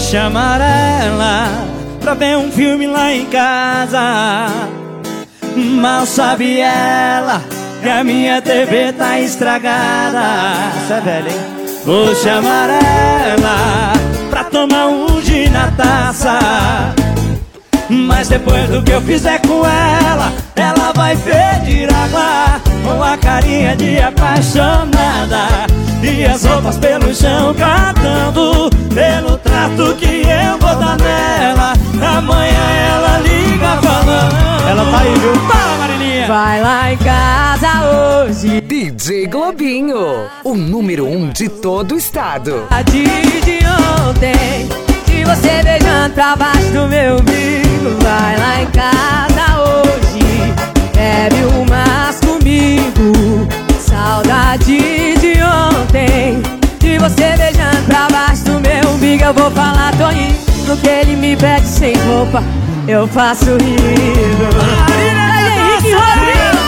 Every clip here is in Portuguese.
chamar ela pra ver um filme lá em casa. Mal sabe ela que a minha TV tá estragada. Isso é velho, hein? Vou chamar ela pra tomar um gin na taça. Mas depois do que eu fizer com ela, ela vai pedir água com a carinha de apaixonada e as roupas pelo chão catando pelo trato que eu vou dar nela. Amanhã ela liga falando. Ela tá aí, viu? Fala, Marilinha! Vai lá em casa hoje. DJ Globinho, o número 1 de todo o estado. De ontem, de você beijando pra baixo do meu umbigo. Vai lá em casa hoje, bebe umas comigo. Saudade de ontem, de você beijando pra baixo do meu umbigo. Eu vou falar, tô indo, que ele me pede sem roupa, eu faço rindo. Henrique Rodrigo!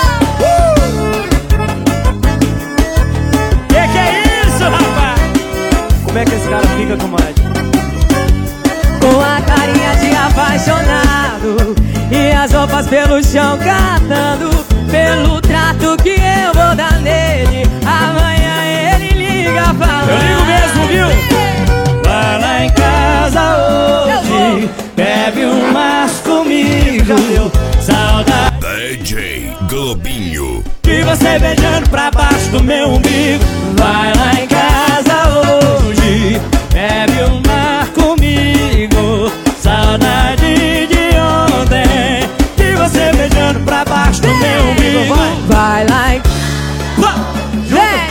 Que é isso, rapaz? Como é que esse cara fica, comadre? Com a carinha de apaixonado e as roupas pelo chão catando pelo trato que eu vou dar nele. Amanhã ele liga falando. Eu ligo mesmo, viu? Vai lá em casa hoje, bebe umas comigo. Saudade DJ Globinho. de você beijando pra baixo do meu umbigo. Vai lá em casa hoje, bebe uma comigo. Saudade de ontem, de você beijando pra baixo do meu umbigo. Vai lá em vem.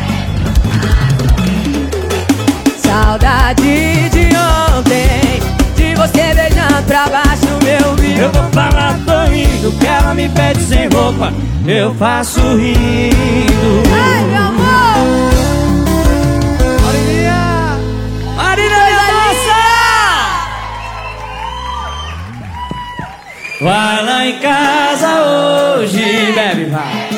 Saudade de ontem, de você beijando pra baixo do meu umbigo. Eu vou falar, tô indo, que ela me pede sem roupa, eu faço rindo. Ai, meu amor! Marilinha! Marilinha, moça! Vai lá em casa hoje, bebe, vai.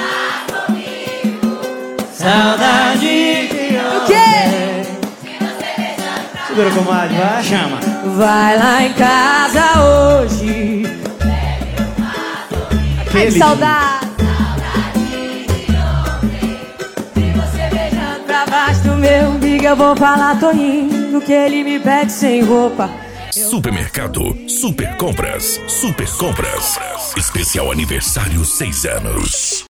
Saudade de O quê? Segura, comadre, vai. chama. Vai lá em casa hoje. Ai, que saudade. De você beijando pra baixo do meu umbigo. Eu vou falar, tô indo, que ele me pede sem roupa. Supermercado Super Compras. Super Compras. Especial aniversário 6 anos.